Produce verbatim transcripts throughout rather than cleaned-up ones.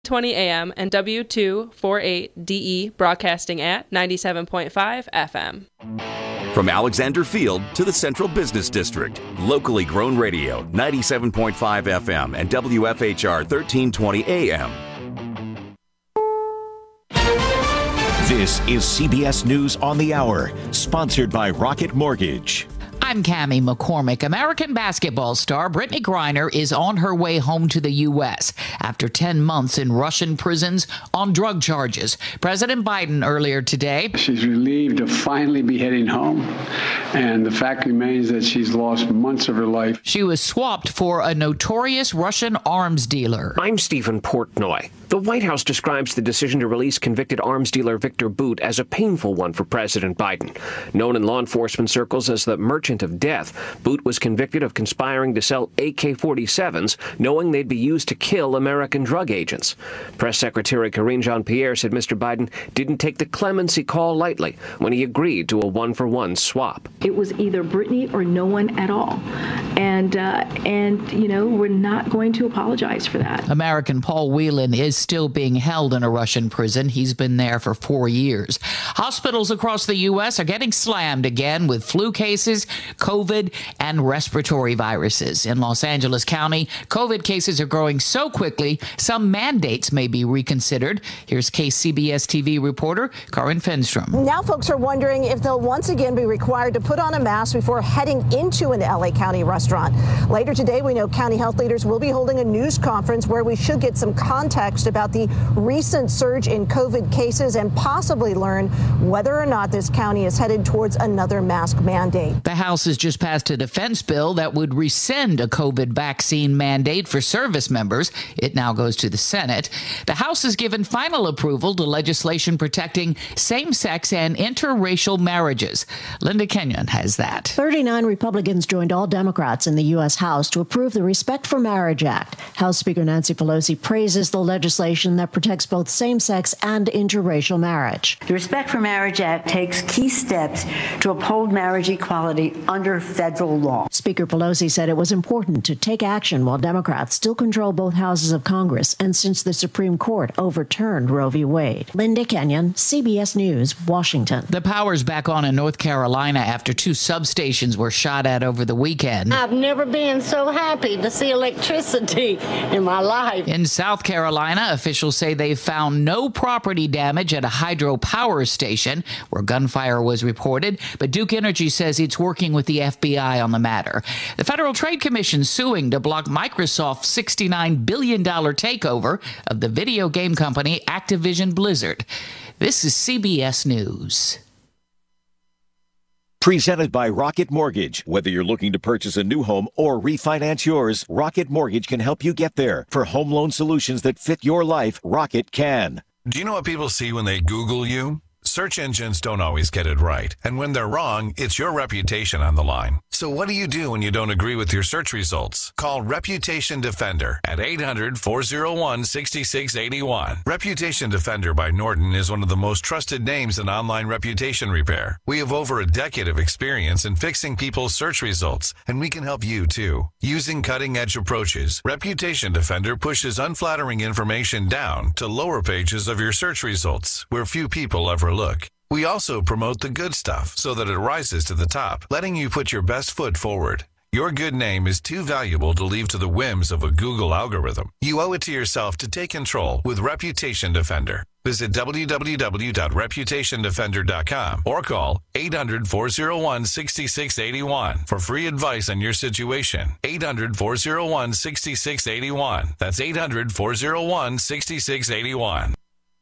twenty A M and W two forty-eight D E broadcasting at ninety-seven point five F M. From Alexander Field to the Central Business District, locally grown radio, ninety-seven point five F M and W F H R thirteen twenty A M. This is C B S News on the Hour, sponsored by Rocket Mortgage. I'm Cammie McCormick. American basketball star Brittany Griner is on her way home to the U S after ten months in Russian prisons on drug charges. President Biden earlier today. She's relieved to finally be heading home, and the fact remains that she's lost months of her life. She was swapped for a notorious Russian arms dealer. I'm Stephen Portnoy. The White House describes the decision to release convicted arms dealer Victor Bout as a painful one for President Biden. Known in law enforcement circles as the Merchant of Death, Bout was convicted of conspiring to sell A K forty-sevens, knowing they'd be used to kill American drug agents. Press Secretary Karine Jean-Pierre said Mister Biden didn't take the clemency call lightly when he agreed to a one-for-one swap. It was either Brittany or no one at all. And, uh, and you know, we're not going to apologize for that. American Paul Whelan is still being held in a Russian prison. He's been there for four years. Hospitals across the U S are getting slammed again with flu cases, COVID, and respiratory viruses. In Los Angeles County, COVID cases are growing so quickly, some mandates may be reconsidered. Here's K C B S T V reporter Karin Fenstrom. Now folks are wondering if they'll once again be required to put on a mask before heading into an L A County restaurant. Later today, we know county health leaders will be holding a news conference where we should get some context about the recent surge in COVID cases and possibly learn whether or not this county is headed towards another mask mandate. The House has just passed a defense bill that would rescind a COVID vaccine mandate for service members. It now goes to the Senate. The House has given final approval to legislation protecting same-sex and interracial marriages. Linda Kenyon has that. thirty-nine Republicans joined all Democrats in the U S House to approve the Respect for Marriage Act. House Speaker Nancy Pelosi praises the legislation that protects both same-sex and interracial marriage. The Respect for Marriage Act takes key steps to uphold marriage equality under federal law. Speaker Pelosi said it was important to take action while Democrats still control both houses of Congress and since the Supreme Court overturned Roe v. Wade. Linda Kenyon, C B S News, Washington. The power's back on in North Carolina after two substations were shot at over the weekend. I've never been so happy to see electricity in my life. In South Carolina, officials say they found no property damage at a hydropower station where gunfire was reported, but Duke Energy says it's working with the F B I on the matter. The Federal Trade Commission suing to block Microsoft's sixty-nine billion dollars takeover of the video game company Activision Blizzard. This is C B S News. Presented by Rocket Mortgage. Whether you're looking to purchase a new home or refinance yours, Rocket Mortgage can help you get there. For home loan solutions that fit your life, Rocket can. Do you know what people see when they Google you? Search engines don't always get it right. And when they're wrong, it's your reputation on the line. So what do you do when you don't agree with your search results? Call Reputation Defender at eight hundred, four oh one, six six eight one. Reputation Defender by Norton is one of the most trusted names in online reputation repair. We have over a decade of experience in fixing people's search results, and we can help you too. Using cutting-edge approaches, Reputation Defender pushes unflattering information down to lower pages of your search results, where few people ever look. We also promote the good stuff so that it rises to the top, letting you put your best foot forward. Your good name is too valuable to leave to the whims of a Google algorithm. You owe it to yourself to take control with Reputation Defender. Visit w w w dot reputation defender dot com or call eight hundred, four oh one, six six eight one for free advice on your situation. eight hundred, four oh one, six six eight one. That's eight hundred, four oh one, six six eight one.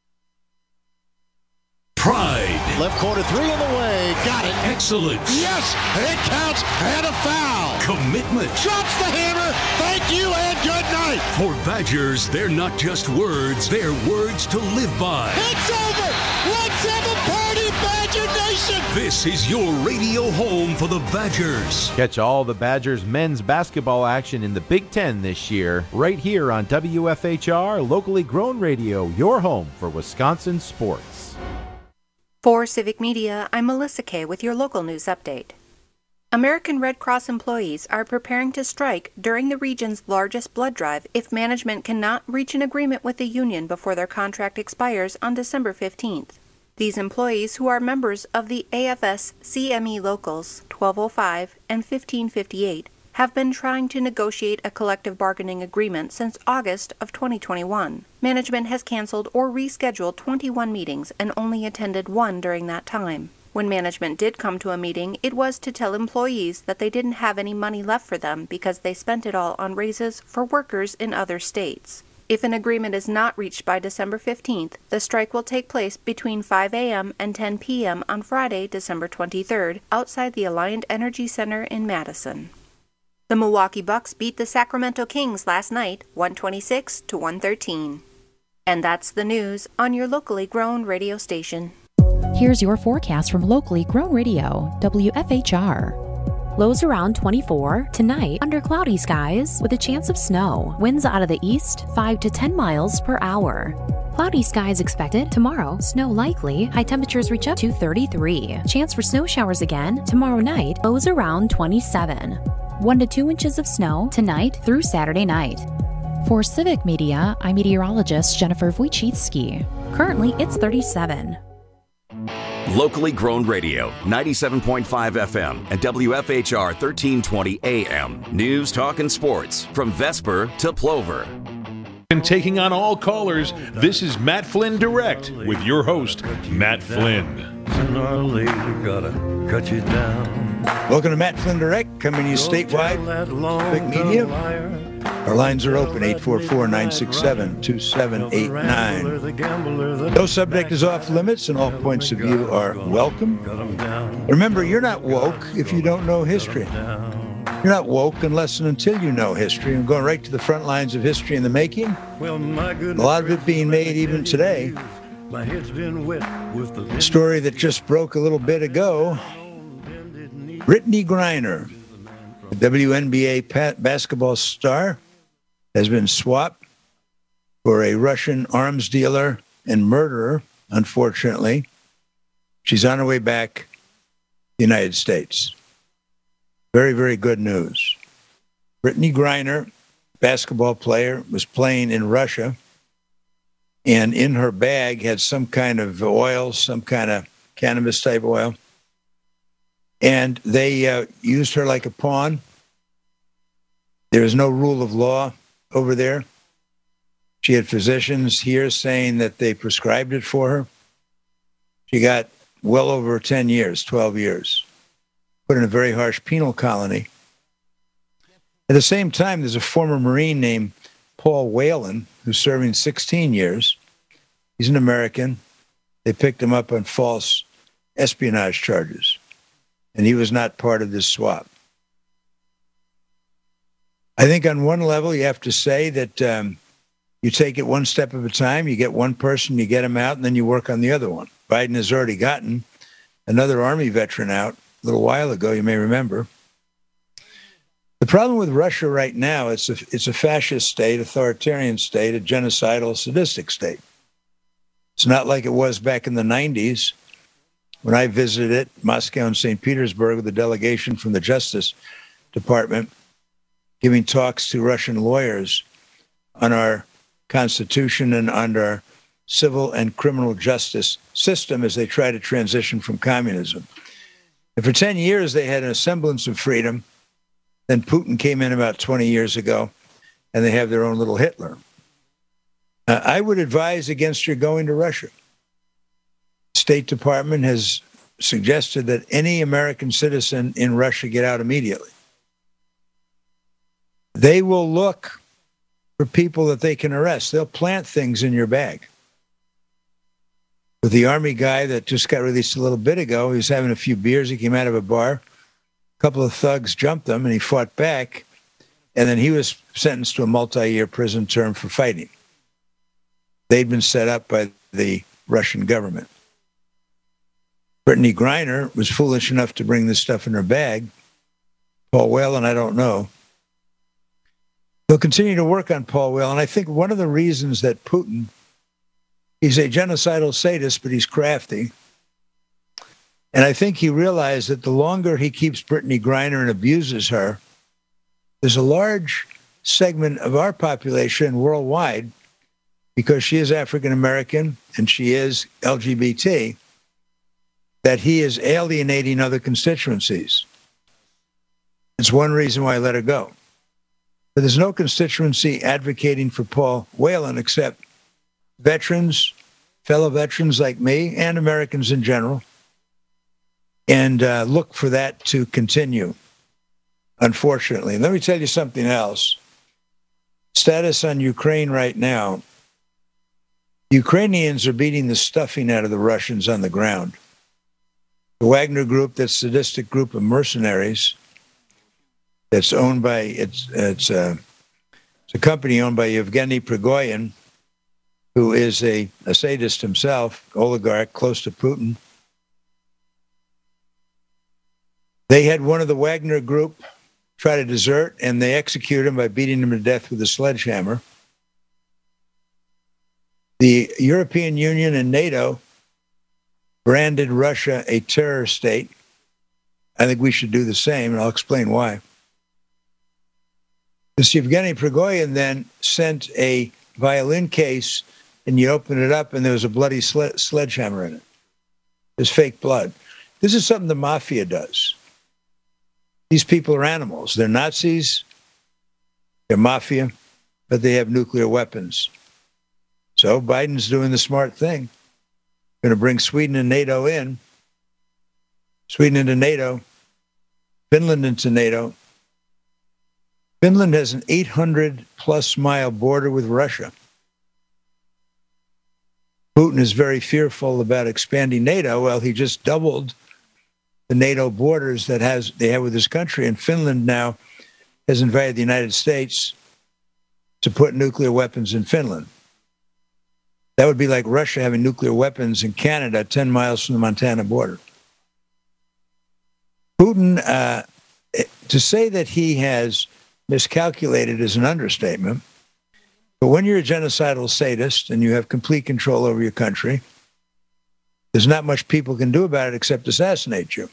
Pride. Left corner three in the way. Got it. Excellence. Yes, it counts and a foul. Commitment. Drops the hammer. Thank you and good night. For Badgers, they're not just words, they're words to live by. It's over. Let's have a party, Badger Nation. This is your radio home for the Badgers. Catch all the Badgers men's basketball action in the Big Ten this year, right here on W F H R, locally grown radio, your home for Wisconsin sports. For Civic Media, I'm Melissa Kay with your local news update. American Red Cross employees are preparing to strike during the region's largest blood drive if management cannot reach an agreement with the union before their contract expires on December fifteenth. These employees, who are members of the A F S C M E Locals twelve oh five and fifteen fifty-eight, have been trying to negotiate a collective bargaining agreement since August of twenty twenty-one. Management has canceled or rescheduled twenty-one meetings and only attended one during that time. When management did come to a meeting, it was to tell employees that they didn't have any money left for them because they spent it all on raises for workers in other states. If an agreement is not reached by December fifteenth, the strike will take place between five a.m. and ten p.m. on Friday, December twenty-third, outside the Alliant Energy Center in Madison. The Milwaukee Bucks beat the Sacramento Kings last night, one twenty-six to one thirteen. And that's the news on your locally grown radio station. Here's your forecast from locally grown radio, W F H R. Lows around twenty-four. Tonight, under cloudy skies with a chance of snow. Winds out of the east, five to ten miles per hour. Cloudy skies expected. Tomorrow, snow likely. High temperatures reach up to thirty-three. Chance for snow showers again. Tomorrow night, lows around twenty-seven. one to two inches of snow tonight through Saturday night. For Civic Media, I'm meteorologist Jennifer Wojcicki. Currently, it's thirty-seven. Locally grown radio, ninety-seven point five F M and W F H R thirteen twenty A M. News, talk, and sports from Vesper to Plover. And taking on all callers, this is Matt Flynn Direct with your host, Matt Flynn. Sooner or later, gotta cut you down. Welcome to Matt Flynn Direct, coming to you statewide. Big Media. Our lines are open, eight four four, nine six seven, two seven eight nine. No subject is off limits, and all points of view are welcome. Remember, you're not woke if you don't know history. You're not woke unless and until you know history. I'm going right to the front lines of history in the making. A lot of it being made even today. A story that just broke a little bit ago. Brittney Griner, the W N B A basketball star, has been swapped for a Russian arms dealer and murderer, unfortunately. She's on her way back to the United States. Very, very good news. Brittney Griner, basketball player, was playing in Russia, and in her bag had some kind of oil, some kind of cannabis-type oil, and they uh, used her like a pawn. There is no rule of law over there. She had physicians here saying that they prescribed it for her. She got well over ten years, twelve years, put in a very harsh penal colony. At the same time, there's a former Marine named Paul Whelan who's serving sixteen years. He's an American. They picked him up on false espionage charges, and he was not part of this swap. I think on one level, you have to say that um, you take it one step at a time. You get one person, you get him out, and then you work on the other one. Biden has already gotten another Army veteran out a little while ago, you may remember. The problem with Russia right now, it's a, it's a fascist state, authoritarian state, a genocidal, sadistic state. It's not like it was back in the nineties when I visited Moscow and Saint Petersburg with a delegation from the Justice Department, giving talks to Russian lawyers on our Constitution and on our civil and criminal justice system as they try to transition from communism. And for ten years, they had a semblance of freedom. Then Putin came in about twenty years ago, and they have their own little Hitler. Uh, I would advise against your going to Russia. State Department has suggested that any American citizen in Russia get out immediately. They will look for people that they can arrest. They'll plant things in your bag. With the Army guy that just got released a little bit ago, he was having a few beers. He came out of a bar. A couple of thugs jumped him, and he fought back. And then he was sentenced to a multi-year prison term for fighting. They'd been set up by the Russian government. Brittney Griner was foolish enough to bring this stuff in her bag. Paul Whelan, I don't know. They'll continue to work on Paul Whelan. I think one of the reasons that Putin, he's a genocidal sadist, but he's crafty. And I think he realized that the longer he keeps Brittany Griner and abuses her, there's a large segment of our population worldwide, because she is African American and she is L G B T, that he is alienating other constituencies. It's one reason why I let her go. But there's no constituency advocating for Paul Whelan except veterans, fellow veterans like me, and Americans in general, and uh, look for that to continue, unfortunately. And let me tell you something else. Status on Ukraine right now. Ukrainians are beating the stuffing out of the Russians on the ground. The Wagner Group, that sadistic group of mercenaries that's owned by, it's, it's, uh, it's a company owned by Yevgeny Prigozhin, who is a, a sadist himself, oligarch close to Putin. They had one of the Wagner Group try to desert, and they executed him by beating him to death with a sledgehammer. The European Union and NATO branded Russia a terror state. I think we should do the same, and I'll explain why. This Yevgeny Prigozhin then sent a violin case, and you open it up, and there was a bloody sle- sledgehammer in it. There's fake blood. This is something the mafia does. These people are animals. They're Nazis, they're mafia, but they have nuclear weapons. So Biden's doing the smart thing. Going to bring Sweden and NATO in. Sweden into NATO. Finland into NATO. Finland has an eight hundred plus mile border with Russia. Putin is very fearful about expanding NATO. Well, he just doubled the NATO borders that has they have with this country, and Finland now has invited the United States to put nuclear weapons in Finland. That would be like Russia having nuclear weapons in Canada, ten miles from the Montana border. Putin, uh, to say that he has miscalculated is an understatement. But when you're a genocidal sadist and you have complete control over your country, there's not much people can do about it except assassinate you.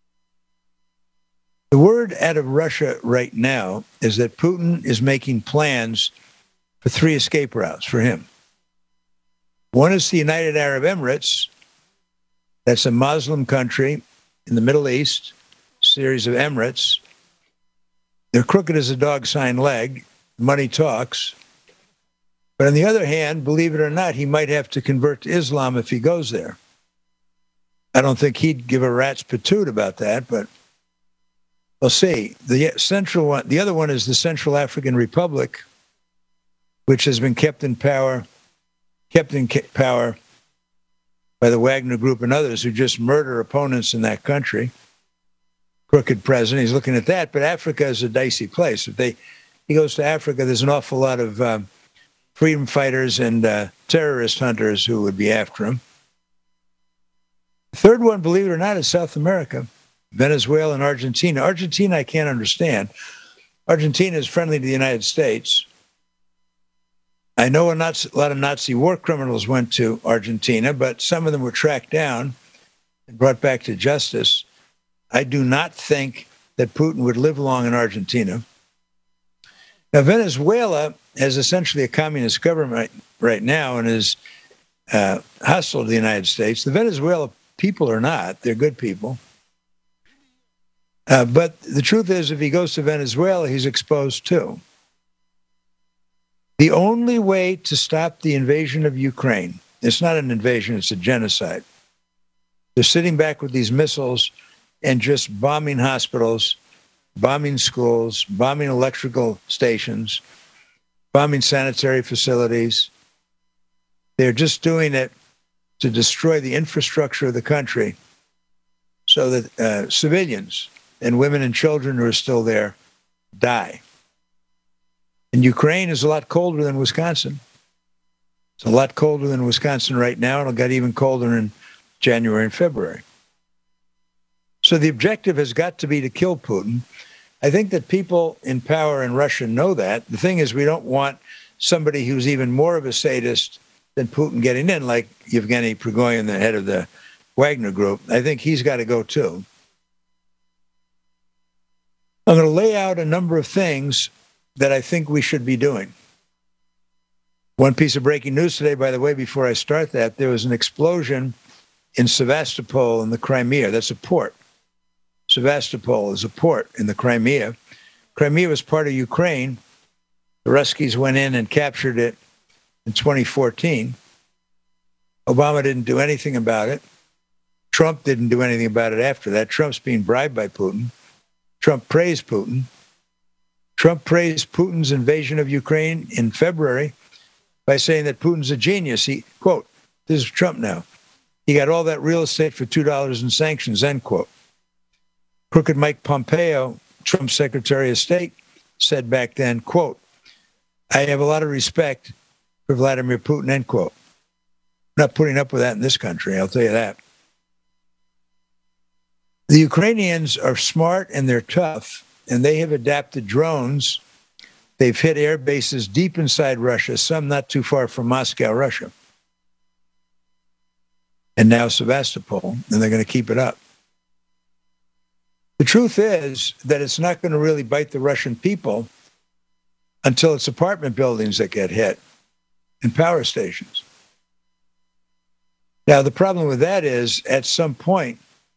The word out of Russia right now is that Putin is making plans for three escape routes for him. One is the United Arab Emirates. That's a Muslim country in the Middle East, series of emirates. They're crooked as a dog's hind leg. Money talks. But on the other hand, believe it or not, he might have to convert to Islam if he goes there. I don't think he'd give a rat's patoot about that, but we'll see. The central one, the other one is the Central African Republic, which has been kept in power, kept in power by the Wagner Group and others who just murder opponents in that country. Crooked president, he's looking at that. But Africa is a dicey place. If they, he goes to Africa, there's an awful lot of um, freedom fighters and uh, terrorist hunters who would be after him. The third one, believe it or not, is South America, Venezuela and Argentina. Argentina, I can't understand. Argentina is friendly to the United States. I know a, Nazi, a lot of Nazi war criminals went to Argentina, but some of them were tracked down and brought back to justice. I do not think that Putin would live long in Argentina. Now, Venezuela has essentially a communist government right now and is uh, hostile to the United States. The Venezuela people are not. They're good people. Uh, but the truth is, if he goes to Venezuela, he's exposed too. The only way to stop the invasion of Ukraine, it's not an invasion, it's a genocide. They're sitting back with these missiles and just bombing hospitals, bombing schools, bombing electrical stations, bombing sanitary facilities. They're just doing it to destroy the infrastructure of the country so that uh, civilians and women and children who are still there die. And Ukraine is a lot colder than Wisconsin. It's a lot colder than Wisconsin right now, and it'll get even colder in January and February. So the objective has got to be to kill Putin. I think that people in power in Russia know that. The thing is, we don't want somebody who's even more of a sadist than Putin getting in, like Yevgeny Prigozhin, the head of the Wagner Group. I think he's got to go too. I'm going to lay out a number of things that I think we should be doing. One piece of breaking news today, by the way, before I start that, there was an explosion in Sevastopol in the Crimea. That's a port. Sevastopol is a port in the Crimea. Crimea was part of Ukraine. The Ruskies went in and captured it in twenty fourteen. Obama didn't do anything about it. Trump didn't do anything about it after that. Trump's being bribed by Putin. Trump praised Putin. Trump praised Putin's invasion of Ukraine in February by saying that Putin's a genius. He, quote, this is Trump now. He got all that real estate for two dollars in sanctions, end quote. Crooked Mike Pompeo, Trump's Secretary of State, said back then, quote, I have a lot of respect for Vladimir Putin, end quote. I'm not putting up with that in this country, I'll tell you that. The Ukrainians are smart and they're tough, and they have adapted drones. They've hit air bases deep inside Russia, some not too far from Moscow, Russia. And now Sevastopol, and they're going to keep it up. The truth is that it's not going to really bite the Russian people until it's apartment buildings that get hit and power stations. Now, the problem with that is, at some point,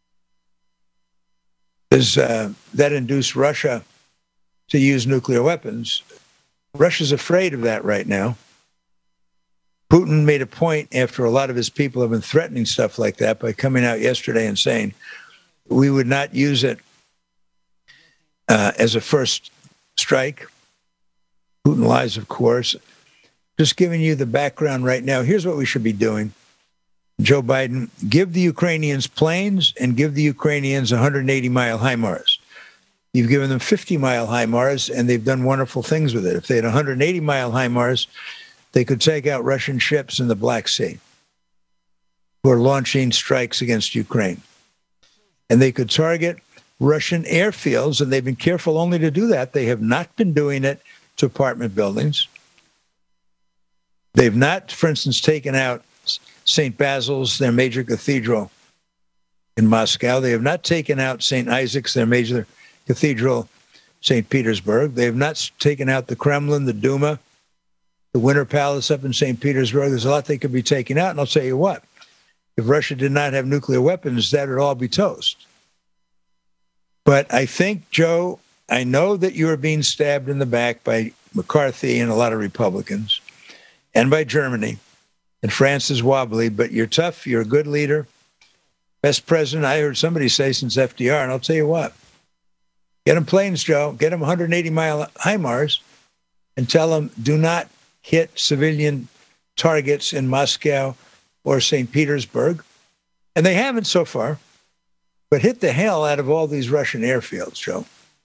does uh, that induce Russia to use nuclear weapons? Russia's afraid of that right now. Putin made a point after a lot of his people have been threatening stuff like that by coming out yesterday and saying we would not use it uh, as a first strike. Putin lies, of course. Just giving you the background right now. Here's what we should be doing. Joe Biden, give the Ukrainians planes and give the Ukrainians one hundred eighty mile HIMARS. You've given them fifty mile HIMARS, and they've done wonderful things with it. If they had one hundred eighty mile HIMARS, they could take out Russian ships in the Black Sea who are launching strikes against Ukraine. And they could target Russian airfields, and they've been careful only to do that. They have not been doing it to apartment buildings. They've not, for instance, taken out Saint Basil's, their major cathedral in Moscow. They have not taken out Saint Isaac's, their major cathedral, Saint Petersburg. They have not taken out the Kremlin, the Duma, the Winter Palace up in Saint Petersburg. There's a lot they could be taking out. And I'll tell you what, if Russia did not have nuclear weapons, that would all be toast. But I think, Joe, I know that you are being stabbed in the back by McCarthy and a lot of Republicans, and by Germany. And France is wobbly, but you're tough. You're a good leader. Best president, I heard somebody say, since F D R. And I'll tell you what, get them planes, Joe. Get them one hundred eighty mile HIMARS and tell them do not hit civilian targets in Moscow or Saint Petersburg. And they haven't so far. But hit the hell out of all these Russian airfields, Joe.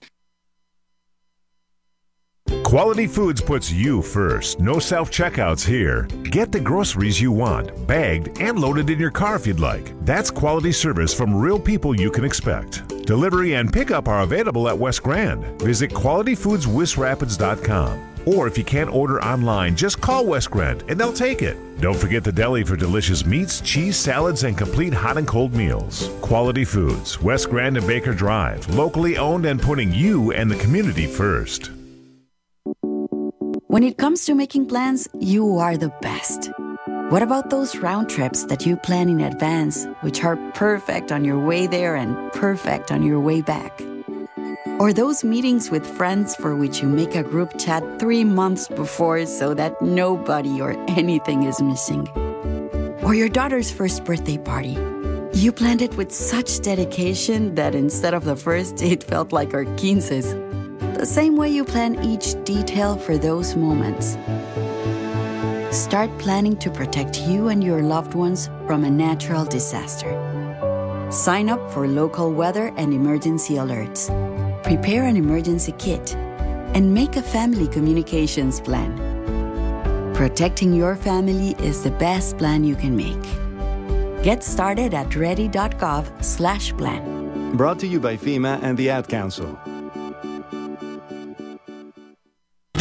Quality Foods puts you first. No self-checkouts here. Get the groceries you want, bagged and loaded in your car if you'd like. That's quality service from real people you can expect. Delivery and pickup are available at West Grand. Visit quality foods west rapids dot com. Or if you can't order online, just call West Grand and they'll take it. Don't forget the deli for delicious meats, cheese, salads, and complete hot and cold meals. Quality Foods, West Grand and Baker Drive. Locally owned and putting you and the community first. When it comes to making plans, you are the best. What about those round trips that you plan in advance, which are perfect on your way there and perfect on your way back? Or those meetings with friends for which you make a group chat three months before so that nobody or anything is missing? Or your daughter's first birthday party. You planned it with such dedication that instead of the first, it felt like our quinces. The same way you plan each detail for those moments. Start planning to protect you and your loved ones from a natural disaster. Sign up for local weather and emergency alerts. Prepare an emergency kit. And make a family communications plan. Protecting your family is the best plan you can make. Get started at ready.gov slash plan. Brought to you by FEMA and the Ad Council.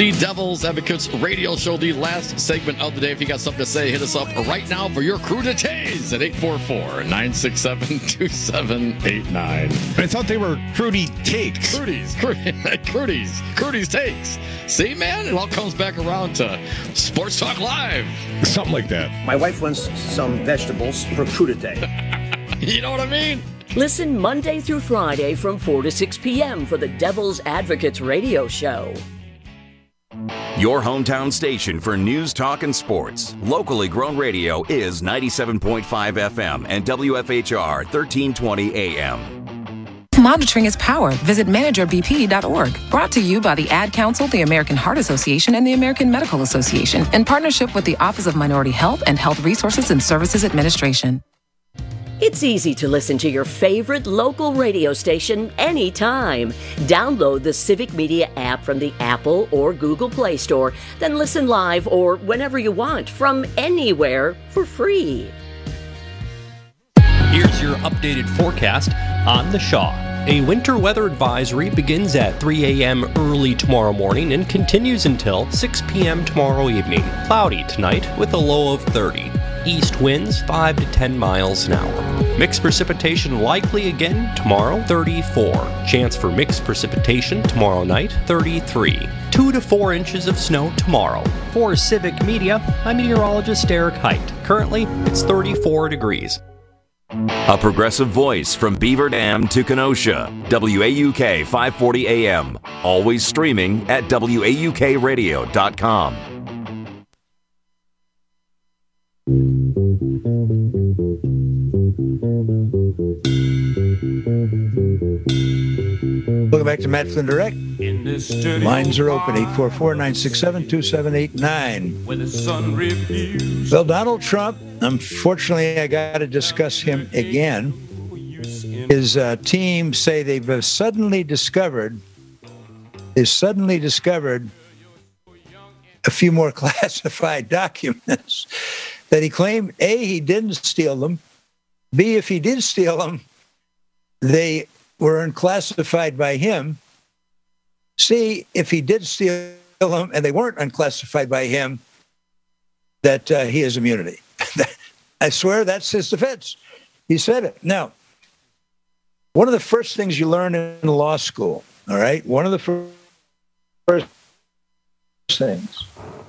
the Devil's Advocates radio show, the last segment of the day. If you got something to say, hit us up right now for your crudités at eight four four, nine six seven, two seven eight nine. I thought they were Crudy Takes. Crudies, Crudies, Crudies Takes. See, man, it all comes back around to Sports Talk Live. Something like that. My wife wants some vegetables for crudité. You know what I mean? Listen Monday through Friday from four to six p.m. for the Devil's Advocates radio show. Your hometown station for news, talk, and sports. Locally grown radio is ninety-seven point five F M and W F H R thirteen twenty A M. Monitoring is power. Visit manager b p dot org. Brought to you by the Ad Council, the American Heart Association, and the American Medical Association in partnership with the Office of Minority Health and Health Resources and Services Administration. It's easy to listen to your favorite local radio station anytime. Download the Civic Media app from the Apple or Google Play Store, then listen live or whenever you want from anywhere for free. Here's your updated forecast on the Shaw. A winter weather advisory begins at three a.m. early tomorrow morning and continues until six p.m. tomorrow evening. Cloudy tonight with a low of thirty. East winds five to ten miles an hour. Mixed precipitation likely again tomorrow, thirty-four. Chance for mixed precipitation tomorrow night, thirty-three. Two to four inches of snow tomorrow. For Civic Media, I'm meteorologist Eric Height. Currently, it's thirty-four degrees. A progressive voice from Beaver Dam to Kenosha. W A U K five forty A M. Always streaming at W A U K radio dot com. Welcome back to Matt Flynn Direct. Lines are open, eight four four, nine six seven, two seven eight nine. Well, Donald Trump, unfortunately, I got to discuss him again. His uh, team say they've uh, suddenly discovered, they suddenly discovered a few more classified documents that he claimed, A, he didn't steal them, B, if he did steal them, they were unclassified by him. See, if he did steal them and they weren't unclassified by him, that uh, he has immunity. I swear that's his defense. He said it. Now, one of the first things you learn in law school, all right, one of the first things,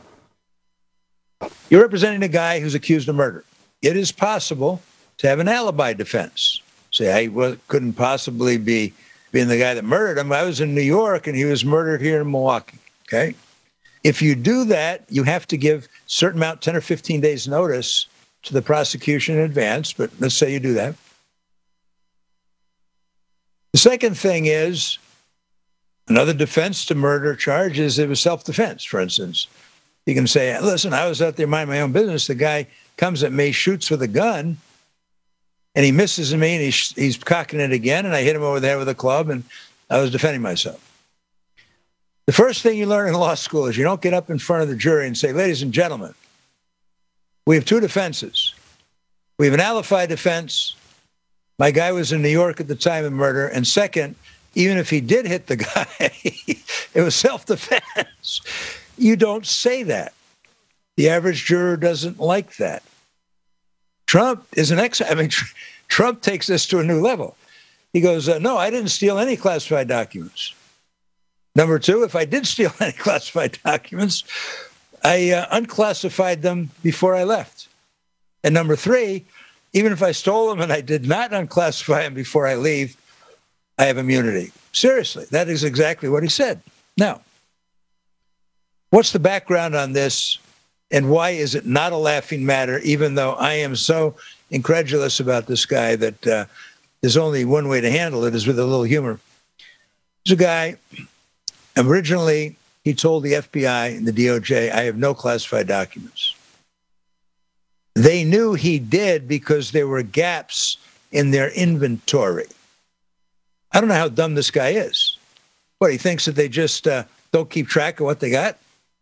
you're representing a guy who's accused of murder. It is possible to have an alibi defense. Say, I well, couldn't possibly be being the guy that murdered him. I was in New York and he was murdered here in Milwaukee. Okay. If you do that, you have to give a certain amount, ten or fifteen days notice to the prosecution in advance. But let's say you do that. The second thing is another defense to murder charges. It was self-defense, for instance. You can say, listen, I was out there minding my own business. The guy comes at me, shoots with a gun, and he misses me, and he's, he's cocking it again, and I hit him over the head with a club, and I was defending myself. The first thing you learn in law school is you don't get up in front of the jury and say, ladies and gentlemen, we have two defenses. We have an alibi defense. My guy was in New York at the time of murder. And second, even if he did hit the guy, it was self-defense. You don't say that. The average juror doesn't like that. Trump is an ex. I mean, tr- Trump takes this to a new level. He goes, uh, no, I didn't steal any classified documents. Number two, if I did steal any classified documents, I uh, unclassified them before I left. And number three, even if I stole them and I did not unclassify them before I leave, I have immunity. Seriously, that is exactly what he said. Now, what's the background on this? And why is it not a laughing matter, even though I am so incredulous about this guy that uh, there's only one way to handle it is with a little humor. There's a guy, originally, he told the F B I and the D O J, I have no classified documents. They knew he did because there were gaps in their inventory. I don't know how dumb this guy is. What, he thinks that they just uh, don't keep track of what they got?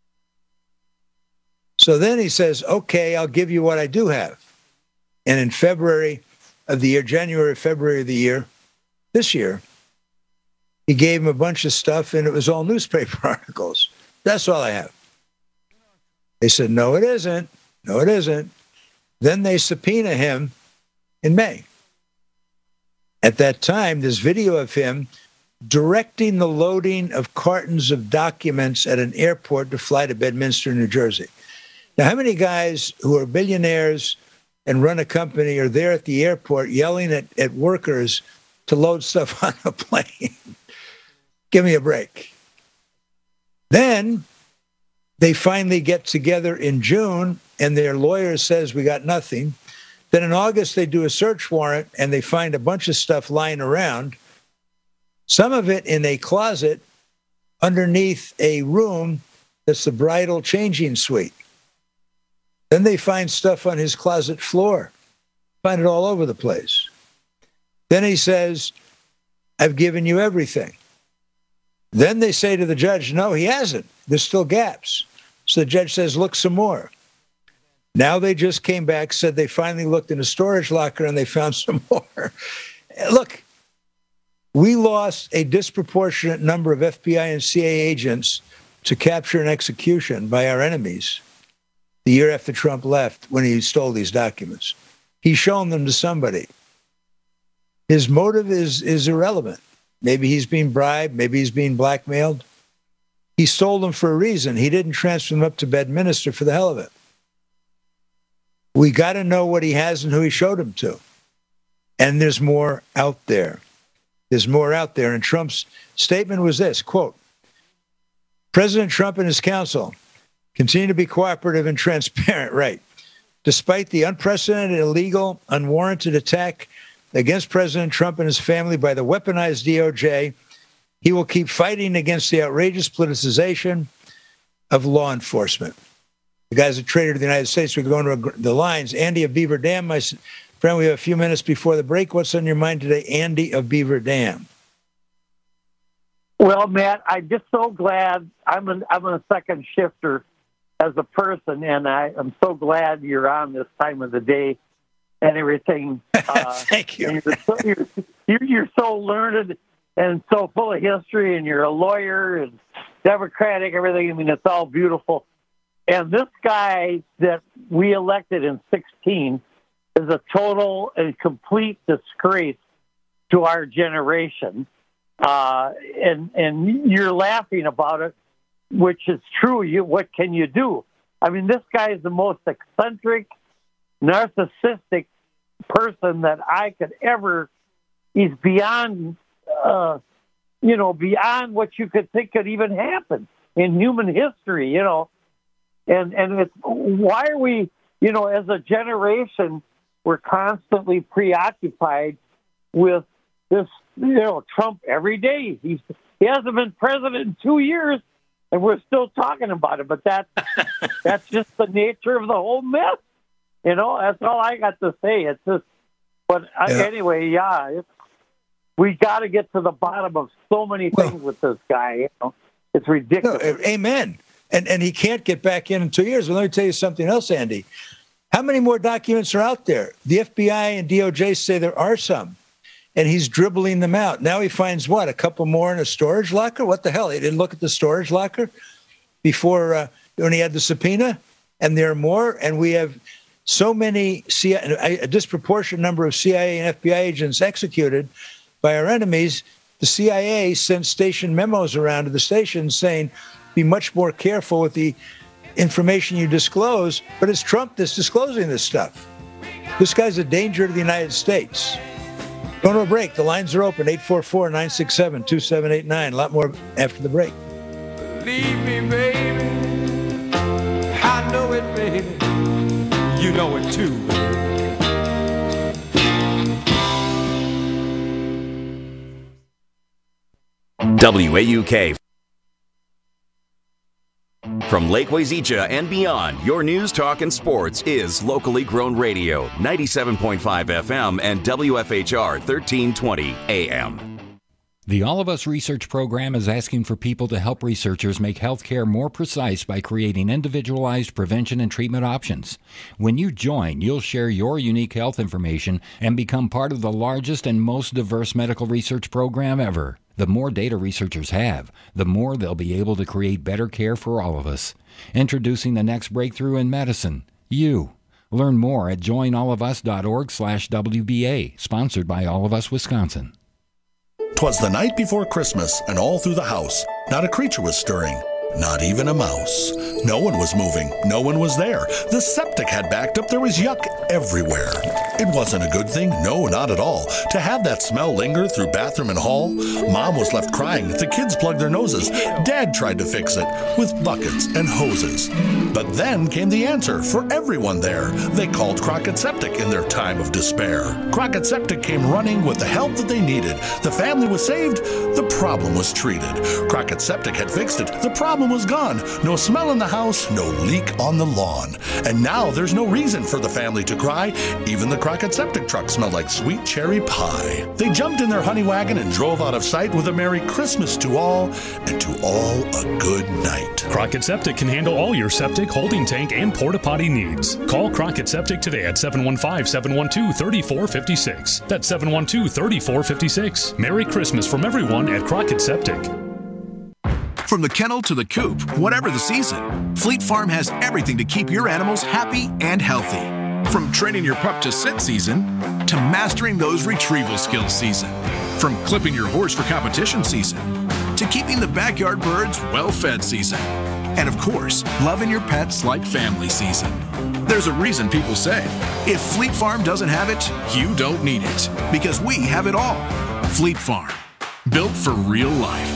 So then he says, okay, I'll give you what I do have. And in February of the year, January, February of the year, this year, he gave him a bunch of stuff, and it was all newspaper articles. That's all I have. They said, no, it isn't. No, it isn't. Then they subpoena him in May. At that time, there's video of him directing the loading of cartons of documents at an airport to fly to Bedminster, New Jersey. Now, how many guys who are billionaires and run a company are there at the airport yelling at, at workers to load stuff on a plane? Give me a break. Then they finally get together in June, and their lawyer says, we got nothing. Then in August, they do a search warrant, and they find a bunch of stuff lying around, some of it in a closet underneath a room that's the bridal changing suite. Then they find stuff on his closet floor, find it all over the place. Then he says, I've given you everything. Then they say to the judge, no, he hasn't. There's still gaps. So the judge says, look some more. Now they just came back, said they finally looked in a storage locker and they found some more. Look, we lost a disproportionate number of F B I and C I A agents to capture and execution by our enemies the year after Trump left when he stole these documents. He's shown them to somebody. His motive is, is irrelevant. Maybe he's being bribed. Maybe he's being blackmailed. He stole them for a reason. He didn't transfer them up to Bedminster for the hell of it. We got to know what he has and who he showed them to. And there's more out there. There's more out there. And Trump's statement was this, quote, President Trump and his counsel continue to be cooperative and transparent, right? Despite the unprecedented, illegal, unwarranted attack against President Trump and his family by the weaponized D O J, he will keep fighting against the outrageous politicization of law enforcement. The guy's a traitor to the United States. We're going to the lines. Andy of Beaver Dam, my friend, we have a few minutes before the break. What's on your mind today, Andy of Beaver Dam? Well, Matt, I'm just so glad. I'm an, I'm a second shifter as a person, and I, I'm so glad you're on this time of the day and everything. Uh, Thank you. You're so, you're, you're, you're so learned and so full of history, and you're a lawyer and Democratic, everything. I mean, it's all beautiful. And this guy that we elected in sixteen is a total and complete disgrace to our generation. Uh, and and you're laughing about it, which is true. You, what can you do? I mean, this guy is the most eccentric, narcissistic person that I could ever. He's beyond, uh, you know, beyond what you could think could even happen in human history. You know. And and it's, why are we, you know, as a generation, we're constantly preoccupied with this, you know, Trump every day. He's, he hasn't been president in two years, and we're still talking about it. But that, that's just the nature of the whole mess. You know, that's all I got to say. It's just, but yeah. I, anyway, yeah, it's, we got to get to the bottom of so many things well, with this guy. You know, it's ridiculous. No, amen. And and he can't get back in in two years. Well, let me tell you something else, Andy. How many more documents are out there? The F B I and D O J say there are some, and he's dribbling them out. Now he finds, what, a couple more in a storage locker? What the hell? He didn't look at the storage locker before uh, when he had the subpoena? And there are more, and we have so many, C I A, a disproportionate number of C I A and F B I agents executed by our enemies. The C I A sent station memos around to the stations saying, be much more careful with the information you disclose, but it's Trump that's disclosing this stuff. This guy's a danger to the United States. Going to a break. The lines are open, eight four four, nine six seven, two seven eight nine. A lot more after the break. Leave me, baby. I know it, baby. You know it too, baby. W A U K. From Lake Wazeecha and beyond, your news, talk, and sports is locally grown radio, ninety-seven point five F M and W F H R thirteen twenty A M. The All of Us Research Program is asking for people to help researchers make healthcare more precise by creating individualized prevention and treatment options. When you join, you'll share your unique health information and become part of the largest and most diverse medical research program ever. The more data researchers have, the more they'll be able to create better care for all of us. Introducing the next breakthrough in medicine, you. Learn more at join all of us dot org slash W B A, sponsored by All of Us Wisconsin. 'Twas the night before Christmas, and all through the house, not a creature was stirring. Not even a mouse. No one was moving. No one was there. The septic had backed up. There was yuck everywhere. It wasn't a good thing. No, not at all. To have that smell linger through bathroom and hall. Mom was left crying. The kids plugged their noses. Dad tried to fix it with buckets and hoses. But then came the answer for everyone there. They called Crockett Septic in their time of despair. Crockett Septic came running with the help that they needed. The family was saved. The problem was treated. Crockett Septic had fixed it. The problem was gone. No smell in the house, no leak on the lawn. And now there's no reason for the family to cry. Even the Crockett Septic truck smelled like sweet cherry pie. They jumped in their honey wagon and drove out of sight with a Merry Christmas to all, and to all a good night. Crockett Septic can handle all your septic, holding tank, and porta potty needs. Call Crockett Septic today at seven one five, seven one two, three four five six. That's seven one two, three four five six. Merry Christmas from everyone at Crockett Septic. From the kennel to the coop, whatever the season, Fleet Farm has everything to keep your animals happy and healthy. From training your pup to sit season, to mastering those retrieval skills season. From clipping your horse for competition season, to keeping the backyard birds well-fed season. And of course, loving your pets like family season. There's a reason people say, if Fleet Farm doesn't have it, you don't need it. Because we have it all. Fleet Farm, built for real life.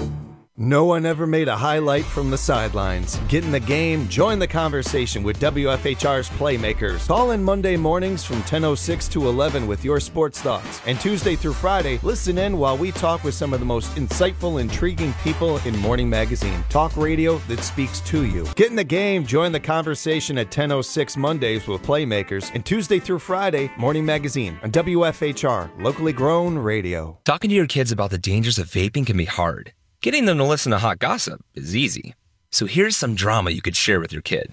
No one ever made a highlight from the sidelines. Get in the game, join the conversation with W F H R's Playmakers. Call in Monday mornings from ten oh six to eleven with your sports thoughts. And Tuesday through Friday, listen in while we talk with some of the most insightful, intriguing people in Morning Magazine. Talk radio that speaks to you. Get in the game, join the conversation at ten oh six Mondays with Playmakers. And Tuesday through Friday, Morning Magazine on W F H R, locally grown radio. Talking to your kids about the dangers of vaping can be hard. Getting them to listen to hot gossip is easy. So here's some drama you could share with your kid.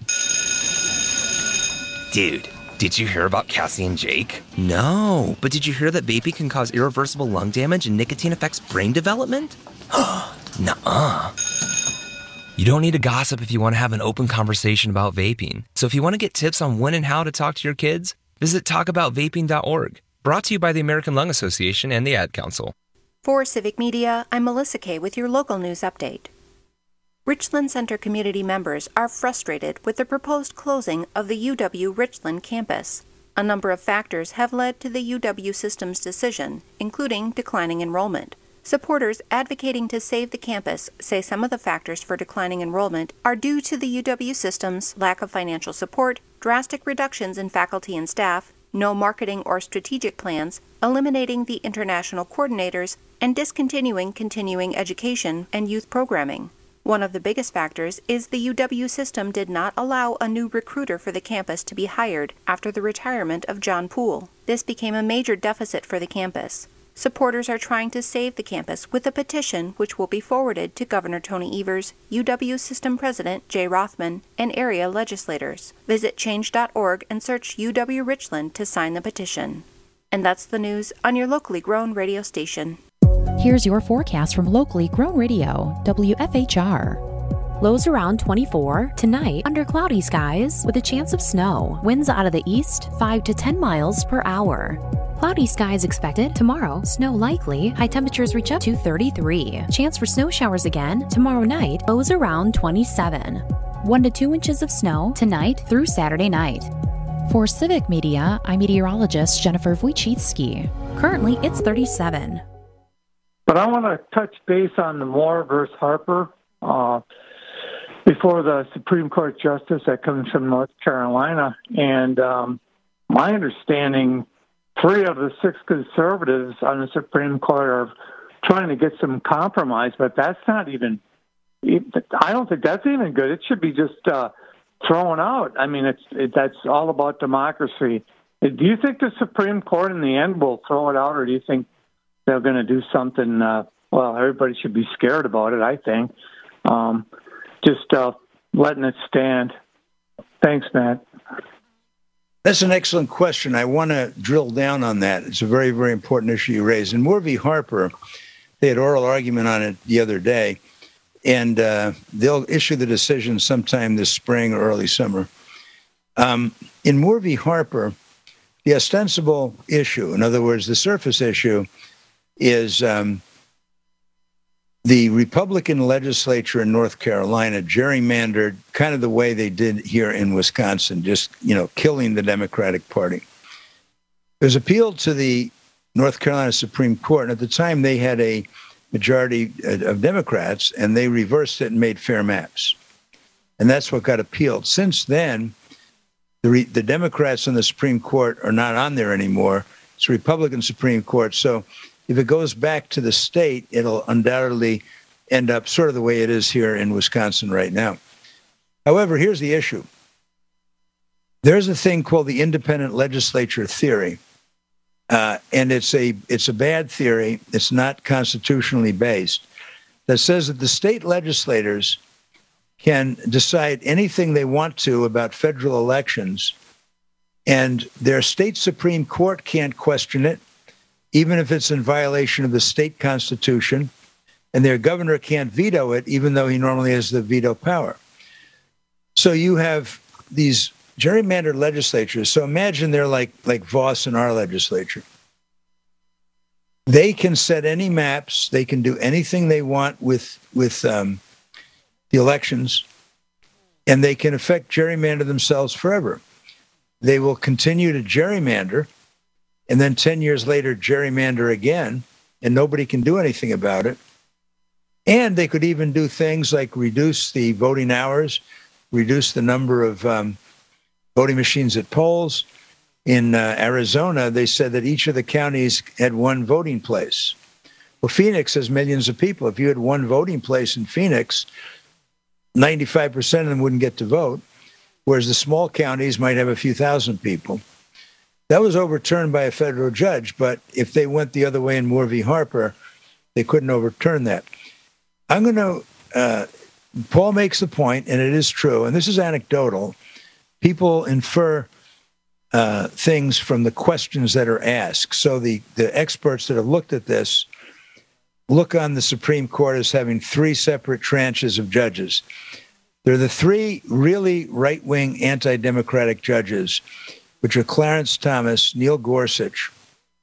Dude, did you hear about Cassie and Jake? No, but did you hear that vaping can cause irreversible lung damage and nicotine affects brain development? Nuh-uh. You don't need to gossip if you want to have an open conversation about vaping. So if you want to get tips on when and how to talk to your kids, visit talk about vaping dot org. Brought to you by the American Lung Association and the Ad Council. For Civic Media, I'm Melissa Kay with your local news update. Richland Center community members are frustrated with the proposed closing of the U W Richland campus. A number of factors have led to the U W system's decision, including declining enrollment. Supporters advocating to save the campus say some of the factors for declining enrollment are due to the U W system's lack of financial support, drastic reductions in faculty and staff, no marketing or strategic plans, eliminating the international coordinators, and discontinuing continuing education and youth programming. One of the biggest factors is the U W system did not allow a new recruiter for the campus to be hired after the retirement of John Poole. This became a major deficit for the campus. Supporters are trying to save the campus with a petition which will be forwarded to Governor Tony Evers, U W System President Jay Rothman, and area legislators. Visit change dot org and search U W Richland to sign the petition. And that's the news on your locally grown radio station. Here's your forecast from locally grown radio, W F H R. Lows around twenty-four. Tonight, under cloudy skies with a chance of snow. Winds out of the east, five to ten miles per hour. Cloudy skies expected. Tomorrow, snow likely. High temperatures reach up to thirty-three. Chance for snow showers again. Tomorrow night, lows around twenty-seven. one to two inches of snow tonight through Saturday night. For Civic Media, I'm meteorologist Jennifer Wojcicki. Currently, it's thirty-seven. But I want to touch base on the Moore versus Harper uh, before the Supreme Court justice that comes from North Carolina. And um, my understanding, three of the six conservatives on the Supreme Court are trying to get some compromise, but that's not even, I don't think that's even good. It should be just uh, thrown out. I mean, it's it, that's all about democracy. Do you think the Supreme Court in the end will throw it out, or do you think they're going to do something? Uh, well, everybody should be scared about it, I think. Um, just uh, letting it stand. Thanks, Matt. That's an excellent question. I want to drill down on that. It's a very, very important issue you raised. In Moore v. Harper, They had oral argument on it the other day, and uh, they'll issue the decision sometime this spring or early summer. Um, in Moore v. Harper, the ostensible issue, in other words, the surface issue, is um, the Republican legislature in North Carolina gerrymandered kind of the way they did here in Wisconsin, just, you know, killing the Democratic Party. It was appealed to the North Carolina Supreme Court, and at the time they had a majority of Democrats, and they reversed it and made fair maps. And that's what got appealed. Since then, the, re- the Democrats in the Supreme Court are not on there anymore. It's a Republican Supreme Court. So if it goes back to the state, it'll undoubtedly end up sort of the way it is here in Wisconsin right now. However, here's the issue. There's a thing called the independent legislature theory. Uh, and it's a it's a bad theory. It's not constitutionally based. That says that the state legislators can decide anything they want to about federal elections, and their state Supreme Court can't question it, even if it's in violation of the state constitution, and their governor can't veto it, even though he normally has the veto power. So you have these gerrymandered legislatures. So imagine they're like like Voss in our legislature. They can set any maps. They can do anything they want with with um, the elections, and they can affect gerrymander themselves forever. They will continue to gerrymander, and then ten years later gerrymander again, and nobody can do anything about it. And they could even do things like reduce the voting hours, reduce the number of um, voting machines at polls. In uh, Arizona, they said that each of the counties had one voting place. Well, Phoenix has millions of people. If you had one voting place in Phoenix, ninety-five percent of them wouldn't get to vote, whereas the small counties might have a few thousand people. That was overturned by a federal judge, but if they went the other way in Moore v. Harper, they couldn't overturn that. I'm going to, uh, Paul makes the point, and it is true, and this is anecdotal. People infer uh, things from the questions that are asked. So the, the experts that have looked at this look on the Supreme Court as having three separate tranches of judges. They're the three really right-wing anti-democratic judges, which are Clarence Thomas, Neil Gorsuch,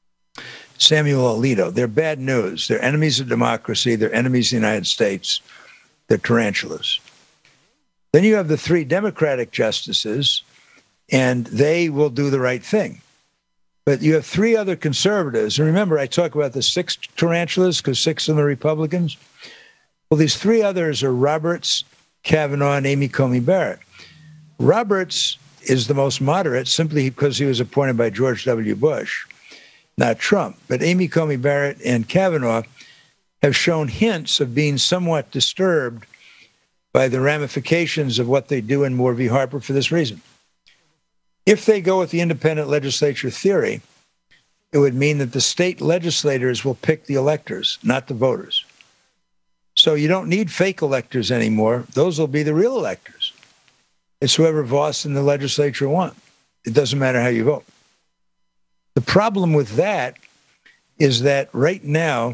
Samuel Alito. They're bad news. They're enemies of democracy. They're enemies of the United States. They're tarantulas. Then you have the three Democratic justices, and they will do the right thing. But you have three other conservatives. And remember, I talk about the six tarantulas because six of them are Republicans. Well, these three others are Roberts, Kavanaugh, and Amy Coney Barrett. Roberts is the most moderate simply because he was appointed by George W. Bush, not Trump. But Amy Coney Barrett and Kavanaugh have shown hints of being somewhat disturbed by the ramifications of what they do in Moore v. Harper for this reason. If they go with the independent legislature theory, it would mean that the state legislators will pick the electors, not the voters. So you don't need fake electors anymore. Those will be the real electors. It's whoever Voss in the legislature want. It doesn't matter how you vote. The problem with that is that right now,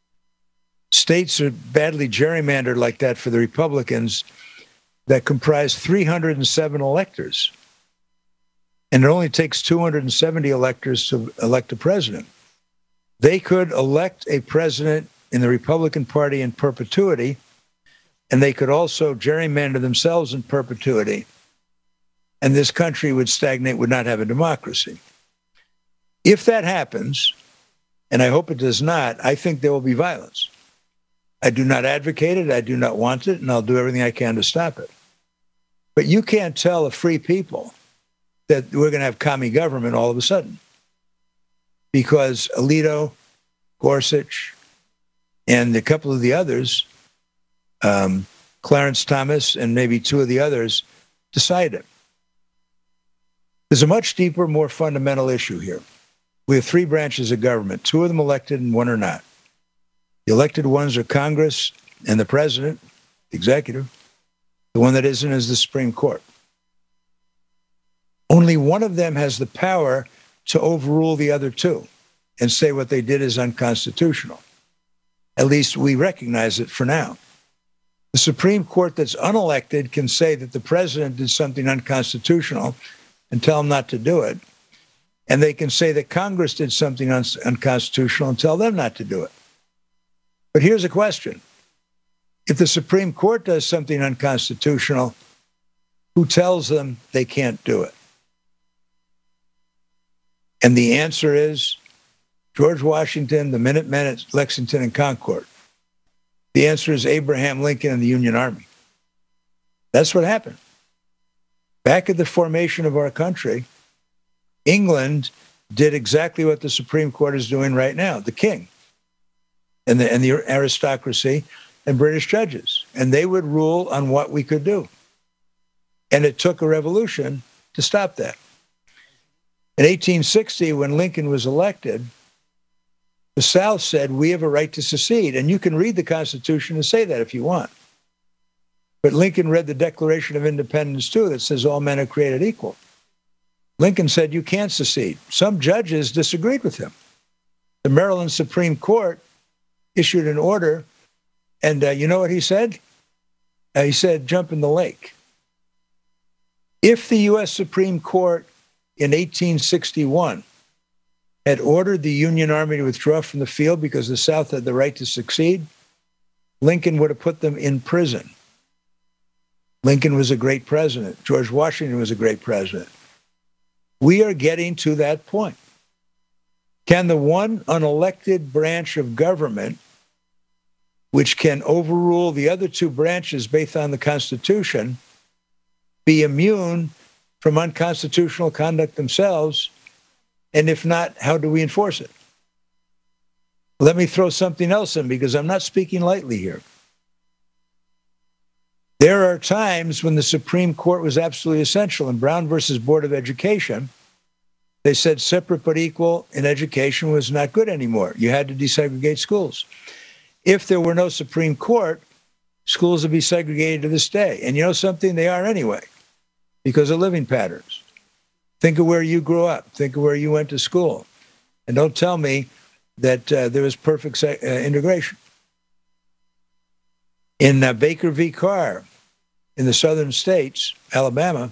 states are badly gerrymandered like that for the Republicans that comprise three hundred seven electors. And it only takes two hundred seventy electors to elect a president. They could elect a president in the Republican Party in perpetuity, and they could also gerrymander themselves in perpetuity. And this country would stagnate, would not have a democracy. If that happens, and I hope it does not, I think there will be violence. I do not advocate it. I do not want it, and I'll do everything I can to stop it. But you can't tell a free people that we're going to have commie government all of a sudden, because Alito, Gorsuch, and a couple of the others, um, Clarence Thomas and maybe two of the others, decided it. There's a much deeper, more fundamental issue here. We have three branches of government, two of them elected and one are not. The elected ones are Congress and the president, the executive. The one that isn't is the Supreme Court. Only one of them has the power to overrule the other two and say what they did is unconstitutional. At least we recognize it for now. The Supreme Court that's unelected can say that the president did something unconstitutional and tell him not to do it. And they can say that Congress did something un- unconstitutional and tell them not to do it. But here's a question. If the Supreme Court does something unconstitutional, who tells them they can't do it? And the answer is George Washington, the Minutemen at Lexington and Concord. The answer is Abraham Lincoln and the Union Army. That's what happened. Back at the formation of our country, England did exactly what the Supreme Court is doing right now, the king and the, and the aristocracy and British judges. And they would rule on what we could do. And it took a revolution to stop that. In eighteen sixty, when Lincoln was elected, the South said, we have a right to secede. And you can read the Constitution and say that if you want. But Lincoln read the Declaration of Independence, too, that says all men are created equal. Lincoln said, you can't secede. Some judges disagreed with him. The Maryland Supreme Court issued an order, and uh, you know what he said? Uh, he said, jump in the lake. If the U S Supreme Court in eighteen sixty-one had ordered the Union Army to withdraw from the field because the South had the right to succeed, Lincoln would have put them in prison. Lincoln was a great president. George Washington was a great president. We are getting to that point. Can the one unelected branch of government, which can overrule the other two branches based on the Constitution, be immune from unconstitutional conduct themselves? And if not, how do we enforce it? Let me throw something else in, because I'm not speaking lightly here. There are times when the Supreme Court was absolutely essential. In Brown versus Board of Education, they said separate but equal in education was not good anymore. You had to desegregate schools. If there were no Supreme Court, schools would be segregated to this day. And you know something? They are anyway, because of living patterns. Think of where you grew up. Think of where you went to school. And don't tell me that uh, there was perfect se- uh, integration. In uh, Baker v. Carr, in the southern states, Alabama,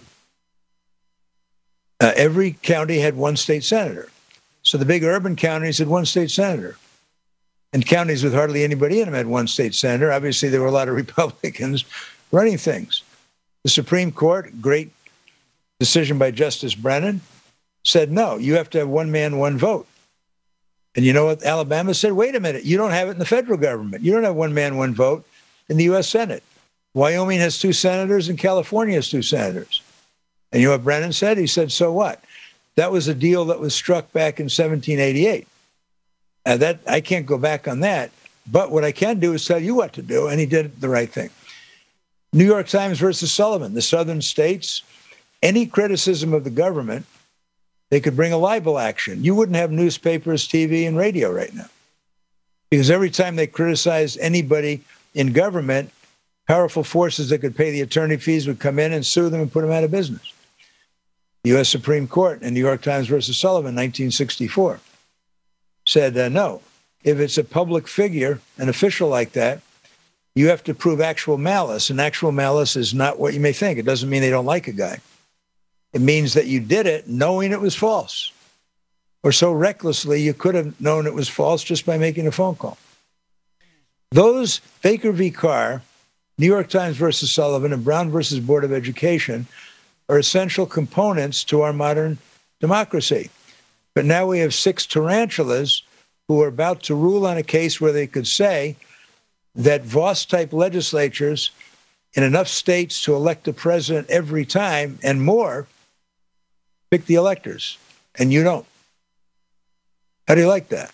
uh, every county had one state senator. So the big urban counties had one state senator. And counties with hardly anybody in them had one state senator. Obviously, there were a lot of Republicans running things. The Supreme Court, great decision by Justice Brennan, said, no, you have to have one man, one vote. And you know what Alabama said? Wait a minute, you don't have it in the federal government. You don't have one man, one vote in the U S Senate. Wyoming has two senators and California has two senators. And you know what Brennan said? He said, so what? That was a deal that was struck back in seventeen eighty-eight. Uh, that I can't go back on that. But what I can do is tell you what to do. And he did the right thing. New York Times versus Sullivan, the southern states, any criticism of the government, they could bring a libel action. You wouldn't have newspapers, T V, and radio right now. Because every time they criticized anybody in government, powerful forces that could pay the attorney fees would come in and sue them and put them out of business. The U S Supreme Court in New York Times versus Sullivan, nineteen sixty-four, said, uh, no, if it's a public figure, an official like that, you have to prove actual malice. And actual malice is not what you may think. It doesn't mean they don't like a guy. It means that you did it knowing it was false, or so recklessly you could have known it was false just by making a phone call. Those Baker v. Carr, New York Times versus Sullivan, and Brown versus Board of Education are essential components to our modern democracy. But now we have six tarantulas who are about to rule on a case where they could say that Voss-type legislatures in enough states to elect a president every time and more pick the electors, and you don't. How do you like that?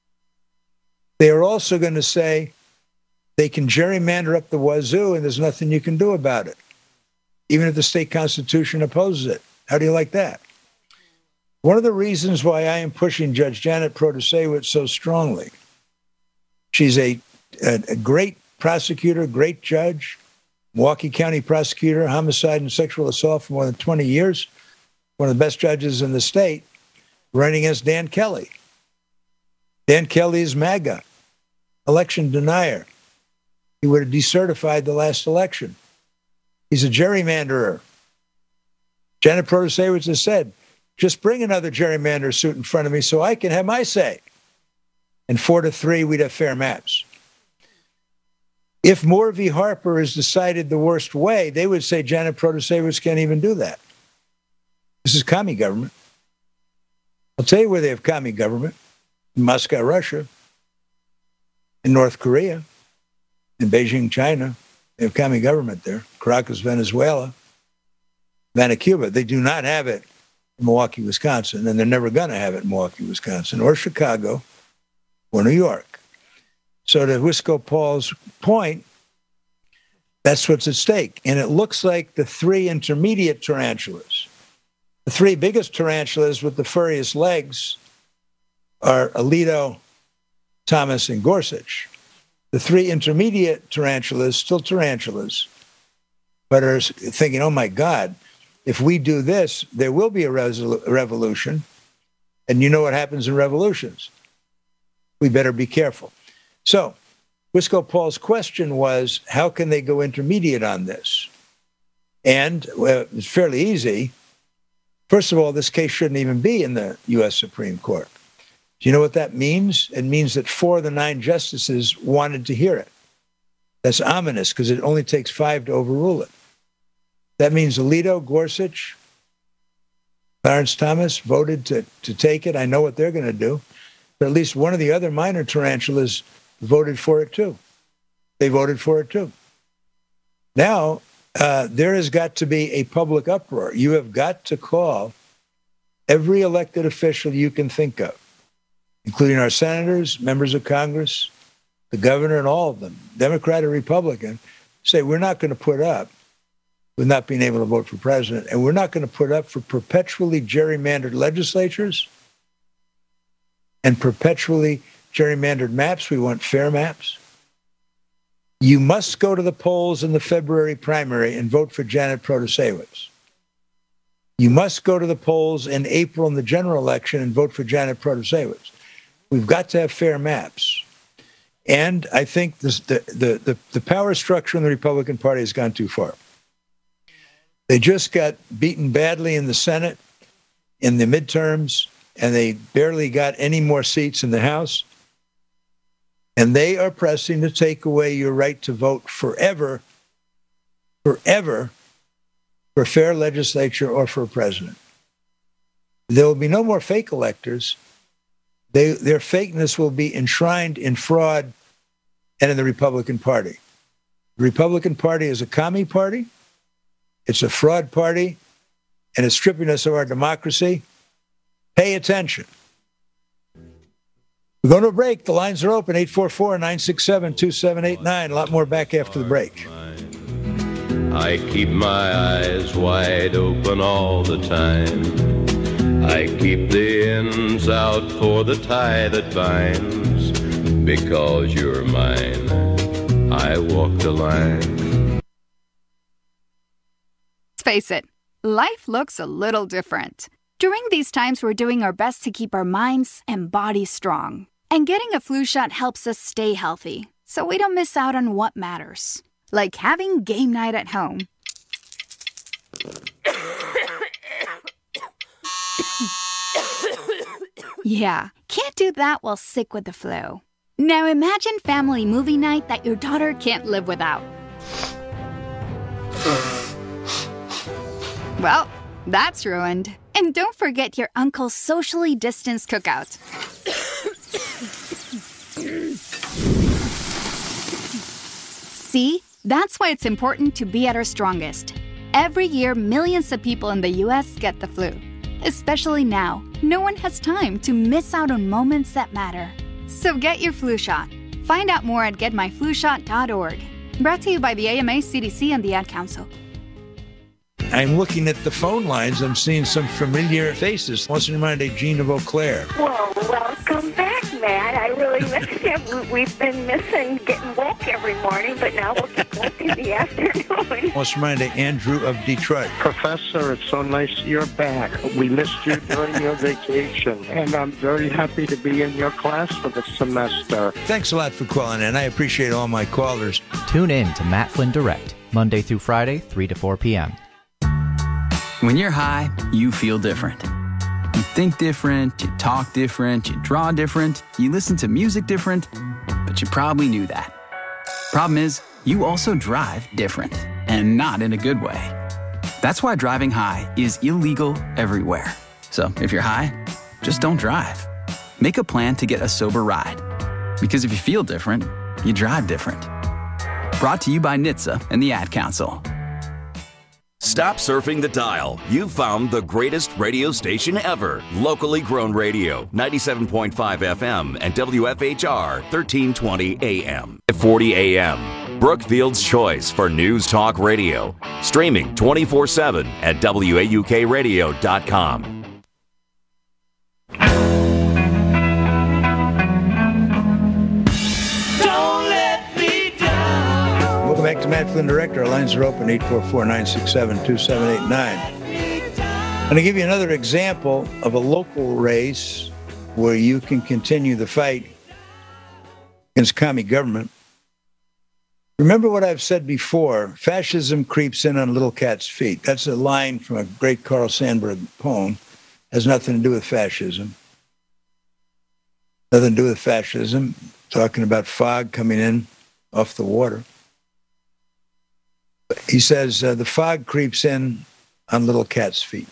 They are also going to say they can gerrymander up the wazoo and there's nothing you can do about it, even if the state constitution opposes it. How do you like that? One of the reasons why I am pushing Judge Janet Protasewicz so strongly, she's a, a, a great prosecutor, great judge, Milwaukee County prosecutor, homicide and sexual assault for more than twenty years, one of the best judges in the state, running against Dan Kelly. Dan Kelly is MAGA. election denier. He would have decertified the last election. He's a gerrymanderer. Janet Protasewicz has said, just bring another gerrymander suit in front of me so I can have my say. And four to three, we'd have fair maps. If Moore v. Harper is decided the worst way, they would say Janet Protasewicz can't even do that. This is commie government. I'll tell you where they have commie government. In Moscow, Russia. In North Korea. In Beijing, China. They have commie government there. Caracas, Venezuela. Havana, Cuba. They do not have it in Milwaukee, Wisconsin, and they're never going to have it in Milwaukee, Wisconsin, or Chicago, or New York. So to Wisco Paul's point, that's what's at stake. And it looks like the three intermediate tarantulas, the three biggest tarantulas with the furriest legs are Alito, Thomas, and Gorsuch. The three intermediate tarantulas, still tarantulas, but are thinking, oh my God, if we do this, there will be a resol- revolution. And you know what happens in revolutions. We better be careful. So Wisco Paul's question was, how can they go intermediate on this? And well, it's fairly easy. First of all, this case shouldn't even be in the U S Supreme Court. Do you know what that means? It means that four of the nine justices wanted to hear it. That's ominous because it only takes five to overrule it. That means Alito, Gorsuch, Clarence Thomas voted to, to take it. I know what they're going to do. But at least one of the other minor tarantulas voted for it too. They voted for it too. Now, uh, there has got to be a public uproar. You have got to call every elected official you can think of, including our senators, members of Congress, the governor, and all of them, Democrat or Republican, say we're not going to put up with not being able to vote for president, and we're not going to put up for perpetually gerrymandered legislatures and perpetually gerrymandered maps. We want fair maps. You must go to the polls in the February primary and vote for Janet Protasewicz. You must go to the polls in April in the general election and vote for Janet Protasewicz. We've got to have fair maps. And I think this, the, the, the, the power structure in the Republican Party has gone too far. They just got beaten badly in the Senate in the midterms, and they barely got any more seats in the House. And they are pressing to take away your right to vote forever, forever, for a fair legislature or for a president. There will be no more fake electors. They, their fakeness will be enshrined in fraud and in the Republican Party. The Republican Party is a commie party. It's a fraud party, and it's stripping us of our democracy. Pay attention. We're going to a break. The lines are open, eight four four, nine six seven, two seven eight nine. A lot more back after the break. I keep my eyes wide open all the time. I keep the ends out for the tie that binds. Because you're mine, I walk the line. Let's face it, life looks a little different. During these times, we're doing our best to keep our minds and bodies strong. And getting a flu shot helps us stay healthy, so we don't miss out on what matters. Like having game night at home. Yeah, can't do that while sick with the flu. Now imagine family movie night that your daughter can't live without. Well, that's ruined. And don't forget your uncle's socially distanced cookout. See? That's why it's important to be at our strongest. Every year, millions of people in the U S get the flu. Especially now, no one has time to miss out on moments that matter. So get your flu shot. Find out more at get my flu shot dot org. Brought to you by the A M A, C D C, and the Ad Council. I'm looking at the phone lines. I'm seeing some familiar faces. What's in mind, Jean of Eau Claire? Well, welcome back, Matt. I really miss you. We've been missing getting woke every morning, but now we'll get woke in the afternoon. Let's remind Andrew of Detroit. Professor, it's so nice you're back. We missed you during your vacation, and I'm very happy to be in your class for the semester. Thanks a lot for calling in. I appreciate all my callers. Tune in to Matt Flynn Direct, Monday through Friday, three to four p.m. When you're high, you feel different. You think different, you talk different, you draw different, you listen to music different, but you probably knew that. Problem is, you also drive different, and not in a good way. That's why driving high is illegal everywhere. So if you're high, just don't drive. Make a plan to get a sober ride. Because if you feel different, you drive different. Brought to you by N H T S A and the Ad Council. Stop surfing the dial. You've found the greatest radio station ever. Locally grown radio, ninety-seven point five F M and W F H R, thirteen twenty A M. forty A M. Brookfield's choice for News Talk Radio. Streaming twenty-four seven at W A U K radio dot com. Welcome back to Matt Flynn Direct. Our lines are open, eight four four, nine six seven, two seven eight nine. I'm going to give you another example of a local race where you can continue the fight against commie government. Remember what I've said before, fascism creeps in on little cat's feet. That's a line from a great Carl Sandburg poem. Has nothing to do with fascism. Nothing to do with fascism. Talking about fog coming in off the water. He says, uh, the fog creeps in on little cat's feet.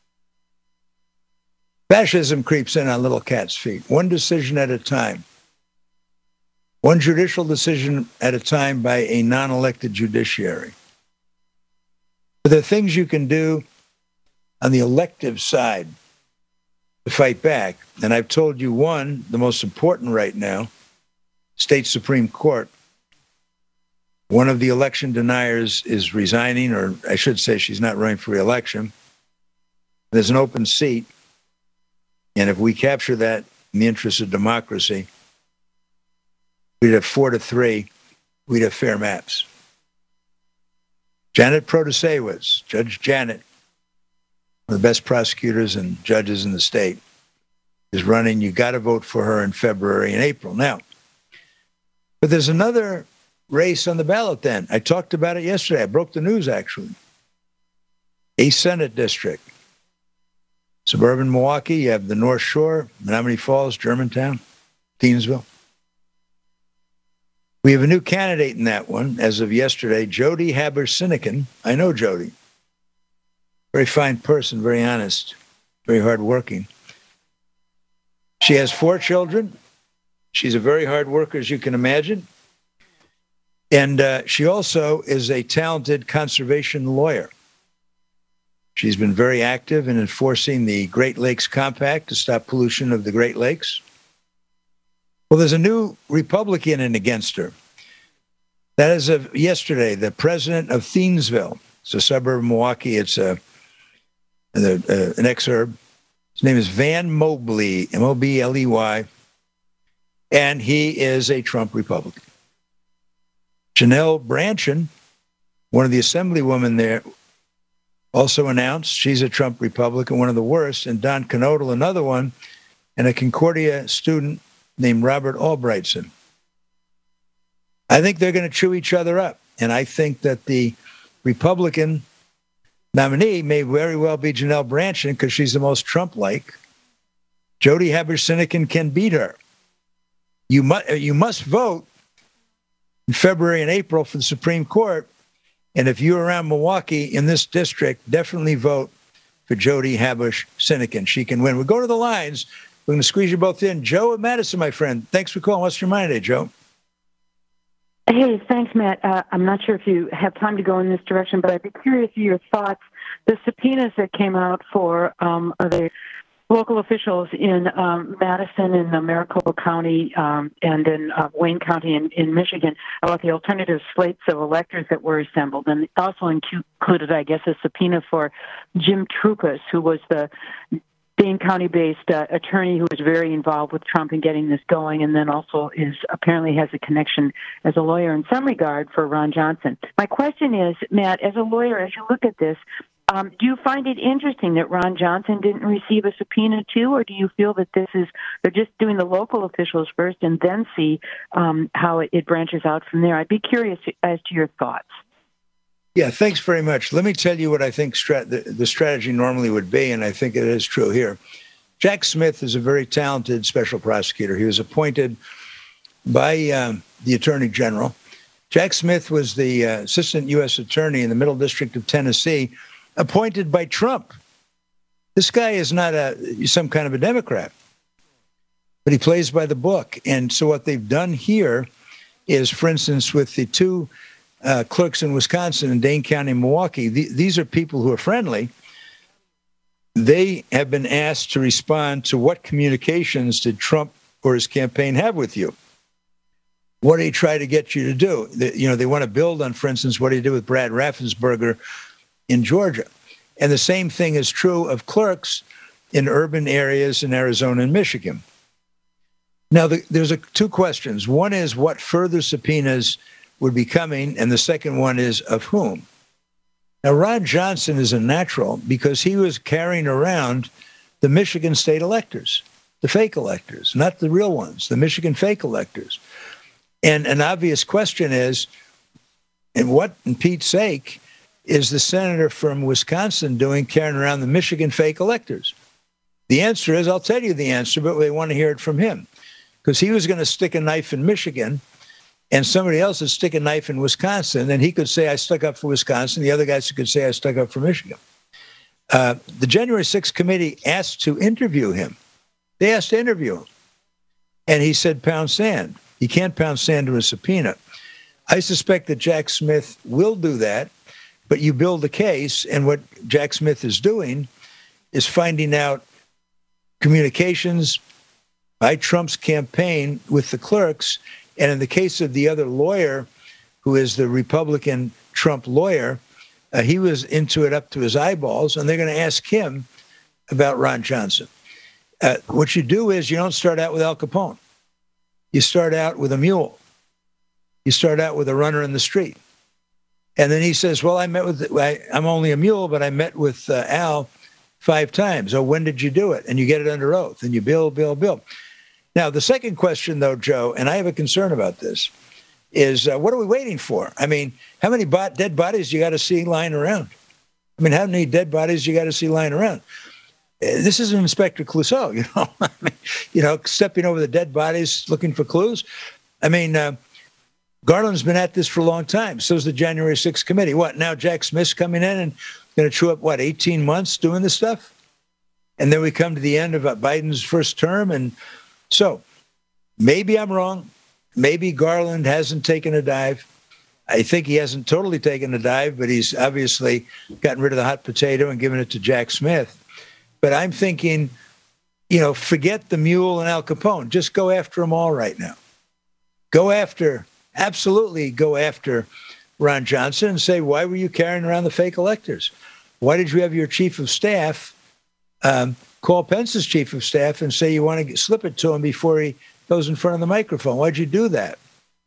Fascism creeps in on little cat's feet. One decision at a time. One judicial decision at a time by a non-elected judiciary. But there are things you can do on the elective side to fight back. And I've told you one, the most important right now, State Supreme Court. One of the election deniers is resigning, or I should say she's not running for re-election. There's an open seat. And if we capture that in the interest of democracy, we'd have four to three. We'd have fair maps. Janet Protasewicz, Judge Janet, one of the best prosecutors and judges in the state, is running. You got to vote for her in February and April. Now, but there's another race on the ballot then. I talked about it yesterday. I broke the news, actually. A Senate district. Suburban Milwaukee, you have the North Shore, Menominee Falls, Germantown, Thiensville. We have a new candidate in that one as of yesterday, Jody Haber-Sinekin. I know Jody. Very fine person, very honest, very hardworking. She has four children. She's a very hard worker, as you can imagine. And uh, she also is a talented conservation lawyer. She's been very active in enforcing the Great Lakes Compact to stop pollution of the Great Lakes. Well, there's a new Republican in against her. That is of yesterday, the president of Thiensville. It's a suburb of Milwaukee. It's a, a, a, an exurb. His name is Van Mobley, M O B L E Y. And he is a Trump Republican. Janelle Brandtjen, one of the assemblywomen there, also announced she's a Trump Republican, one of the worst, and Don Knodel, another one, and a Concordia student named Robert Albrightson. I think they're going to chew each other up, and I think that the Republican nominee may very well be Janelle Brandtjen because she's the most Trump-like. Jody Haber-Sinekin can beat her. You must, you must vote in February and April for the Supreme Court. And if you're around Milwaukee in this district, definitely vote for Jody Haber-Sinekin. She can win. We'll go to the lines. We're going to squeeze you both in. Joe and Madison, my friend. Thanks for calling. What's your mind today, Joe? Hey, thanks, Matt. Uh, I'm not sure if you have time to go in this direction, but I'd be curious of your thoughts. The subpoenas that came out for um, the local officials in um, Madison and the Maricopa County um, and in uh, Wayne County in, in Michigan about the alternative slates of electors that were assembled, and also included, I guess, a subpoena for Jim Troupas, who was the Dane County-based uh, attorney who was very involved with Trump in getting this going, and then also is apparently has a connection as a lawyer in some regard for Ron Johnson. My question is, Matt, as a lawyer, as you look at this, um, do you find it interesting that Ron Johnson didn't receive a subpoena too, or do you feel that this is they're just doing the local officials first and then see um, how it, it branches out from there? I'd be curious as to your thoughts. Yeah, thanks very much. Let me tell you what I think strat- the, the strategy normally would be, and I think it is true here. Jack Smith is a very talented special prosecutor. He was appointed by um, the Attorney General. Jack Smith was the uh, assistant U S attorney in the Middle District of Tennessee, appointed by Trump. This guy is not a some kind of a Democrat, but he plays by the book. And so what they've done here is, for instance, with the two Uh, clerks in Wisconsin and Dane County, Milwaukee. The, these are people who are friendly. They have been asked to respond to what communications did Trump or his campaign have with you? What did he try to get you to do? The, you know, they want to build on, for instance, what he did with Brad Raffensperger in Georgia. And the same thing is true of clerks in urban areas in Arizona and Michigan. Now, the, there's a, two questions. One is what further subpoenas would be coming, and the second one is of whom. Now, Ron Johnson is a natural because he was carrying around the Michigan state electors, the fake electors, not the real ones, the Michigan fake electors. And an obvious question is, and what, in Pete's sake, is the senator from Wisconsin doing carrying around the Michigan fake electors? The answer is, I'll tell you the answer, but we want to hear it from him, because he was going to stick a knife in Michigan and somebody else would stick a knife in Wisconsin, and he could say, I stuck up for Wisconsin. The other guys could say, I stuck up for Michigan. Uh, the January sixth committee asked to interview him. They asked to interview him. And he said, pound sand. You can't pound sand to a subpoena. I suspect that Jack Smith will do that, but you build a case, and what Jack Smith is doing is finding out communications by Trump's campaign with the clerks. And in the case of the other lawyer, who is the Republican Trump lawyer, uh, he was into it up to his eyeballs, and they're going to ask him about Ron Johnson. Uh, what you do is you don't start out with Al Capone. You start out with a mule. You start out with a runner in the street. And then he says, well, I met with, I, I'm only a mule, but I met with uh, Al five times. Oh, when did you do it? And you get it under oath, and you bill, bill, bill. Now, the second question, though, Joe, and I have a concern about this, is uh, what are we waiting for? I mean, how many bot- dead bodies you got to see lying around? I mean, how many dead bodies you got to see lying around? Uh, this isn't Inspector Clouseau, you know, I mean, you know, stepping over the dead bodies looking for clues. I mean, uh, Garland's been at this for a long time. So is the January sixth committee. What, now Jack Smith's coming in and going to chew up, what, eighteen months doing this stuff? And then we come to the end of uh, Biden's first term, and so maybe I'm wrong. Maybe Garland hasn't taken a dive. I think he hasn't totally taken a dive, but he's obviously gotten rid of the hot potato and given it to Jack Smith. But I'm thinking, you know, forget the mule and Al Capone. Just go after them all right now. Go after, absolutely go after Ron Johnson and say, why were you carrying around the fake electors? Why did you have your chief of staff um, call Pence's chief of staff and say you want to get, slip it to him before he goes in front of the microphone? Why'd you do that?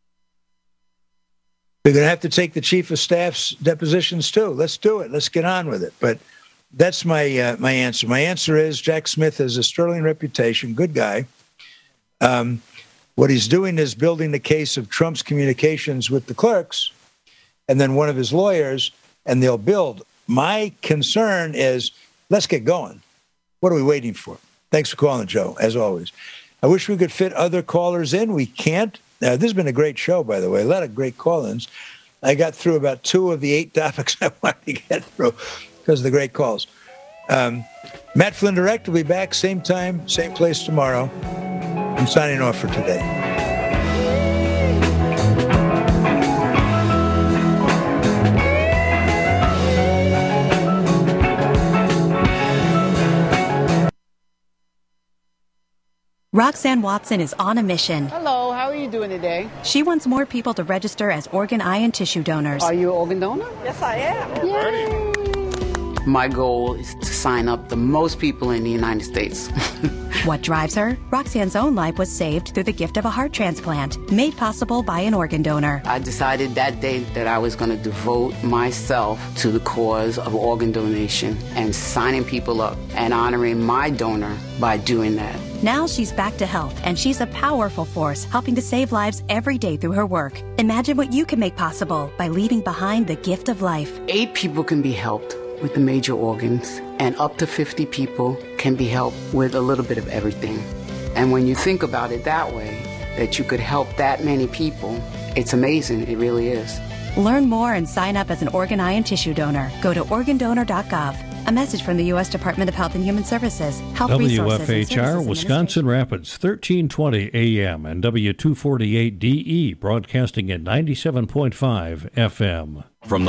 They're going to have to take the chief of staff's depositions too. Let's do it. Let's get on with it. But that's my uh, my answer. My answer is Jack Smith has a sterling reputation, good guy. Um, what he's doing is building the case of Trump's communications with the clerks and then one of his lawyers, and they'll build. My concern is let's get going. What are we waiting for? Thanks for calling, Joe, as always. I wish we could fit other callers in. We can't. Uh, this has been a great show, by the way. A lot of great call-ins. I got through about two of the eight topics I wanted to get through because of the great calls. Um, Matt Flynn Direct will be back same time, same place tomorrow. I'm signing off for today. Roxanne Watson is on a mission. Hello, how are you doing today? She wants more people to register as organ, eye, and tissue donors. Are you an organ donor? Yes, I am. Yay. My goal is to sign up the most people in the United States. What drives her? Roxanne's own life was saved through the gift of a heart transplant, made possible by an organ donor. I decided that day that I was going to devote myself to the cause of organ donation and signing people up and honoring my donor by doing that. Now she's back to health, and she's a powerful force helping to save lives every day through her work. Imagine what you can make possible by leaving behind the gift of life. Eight people can be helped with the major organs, and up to fifty people can be helped with a little bit of everything. And when you think about it that way, that you could help that many people, it's amazing. It really is. Learn more and sign up as an organ, eye, and tissue donor. Go to organ donor dot gov. A message from the U S Department of Health and Human Services. Health W Resources F H R, Wisconsin Rapids, thirteen twenty A M and W two forty-eight D E, broadcasting at ninety-seven point five F M. From the